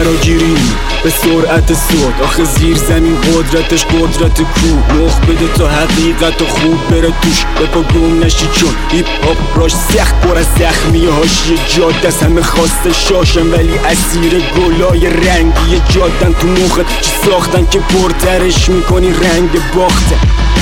فراگیریم به سرعت صوت، آخه زیر زمین قدرتش قدرت کوه. مخ بده تا حقیقت و خوب بره توش، به پا گم نشی چون هیپ هاپ راش سخت پر از زخمی هاشی جاده است. همه خواسته شاشن ولی اسیر گلای رنگی جادن. تو مخت چی ساختن که پرترش میکنی رنگ باخته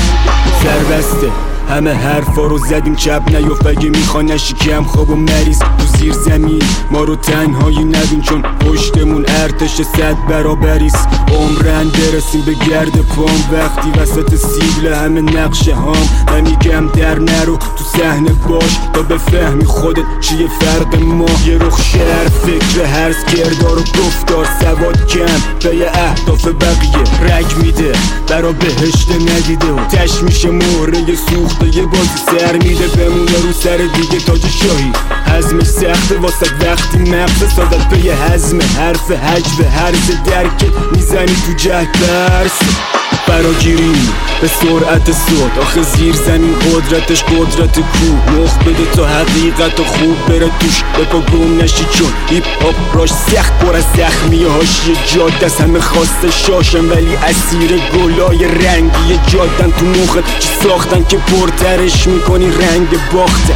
سربسته. همه حرفا رو زدیم چپ نیفت، اگه میخوا نشی کم خواب و مریض تو زیر زمین. ما رو تنهایی نبین چون پشتمون ارتش 100 برابریست. عمرن برسیم به گرد پام وقتی وسط سیبل همه نقشه هام. نمیگم در نرو تو صحنه باش تا بفهمی خودت چیه فرق ما. یه رخ شهر فکر هرز کردار و گفتار، سواد کم به اهداف بقیه رگ میده برا بهشت ندیده و تش میشه مهره سوخت یه بازی سر میده. بمونه رو سر دیگه تاج شاهی هضمش سخته واسه وقتی مغز سازد به یه هضم حرف حجب هرز درکت میزنی تو جهد برس. فراگیریم به سرعت صوت، آخه زیر زمین قدرتش قدرت کوه. مخ بده تا حقیقت و خوب بره توش، به پا گم نشی چون هیپ هاپ راش سخت پر از زخمی هاشی جاده است. همه خواسته شاشن ولی اسیر گلای رنگی جادن. تو مخت چی ساختن که پرترش میکنی رنگ باخته.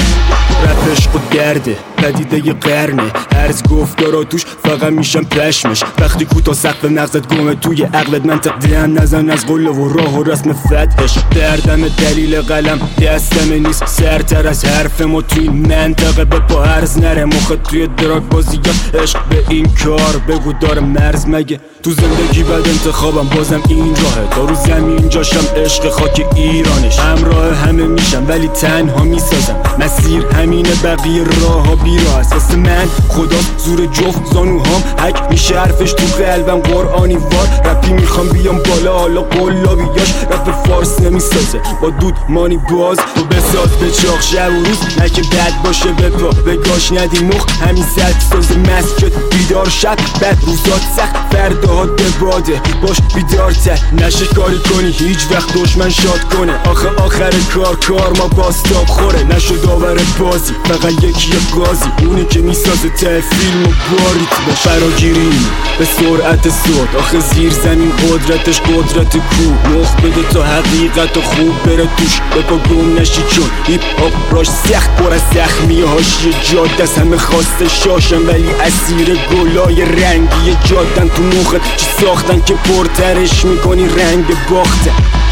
رپش خود درده پدیده یه قرنه، هرز گفتارا توش فقط میشم پشمش. وقتی کوتا سقف مغزت گمه توی عقلت منطق دهن نزن از قله و راه و رسم فتحش. دردم دلیل قلم دستم نیست سرتر از حرف ما توی منطقه. به پا هرز نره مخت توی دراگ بازیات عشق به این کار بگو داره مرز مگه. تو زندگی بد انتخابم بازم این راهه، تا رو زمین جاشم عشق خاک ایرانش. همراه همه میشم ولی تنها میسازم مسیر همینه بقیه راه ها بیراه است. واسه من خدا زور جفت زانوهام حک میشه حرفش تو قلبم قرآنی وار. رپی میخوام بیام بالا حالا قلابیاش رپ فارس نمیسازه با دود مانی باز. تو بساز به چاق شب و روز نه که بد باشه به پا بگاش ندی مخ. همین زد ساز مسجد بیدار شب بد روزات سخت فرداها دباده باش بیدارتر نشه کاری کنی هیچ وقت دشمن شاد کنه. آخر کار ما باستاب خوره نشو داور بازی فقط یکی قاضی اونی که میسازه ته فیلم و باریت به. فراگیریم به سرعت صوت، آخه زیر زمین قدرتش قدرت کوه. مخ بده تا حقیقت و خوب بره توش، به پا گم نشی چون هیپ هاپ راش سخت پر از زخمی هاشی جاده است. همه خواسته شاشن ولی اسیر گلای رنگی جادن. تو مخت چی ساختن که پرترش میکنی رنگ باخته.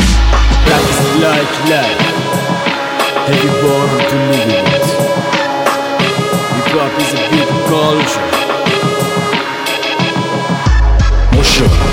Rap is like life, heavy born to live in it. Hip hop is a big culture. Motion.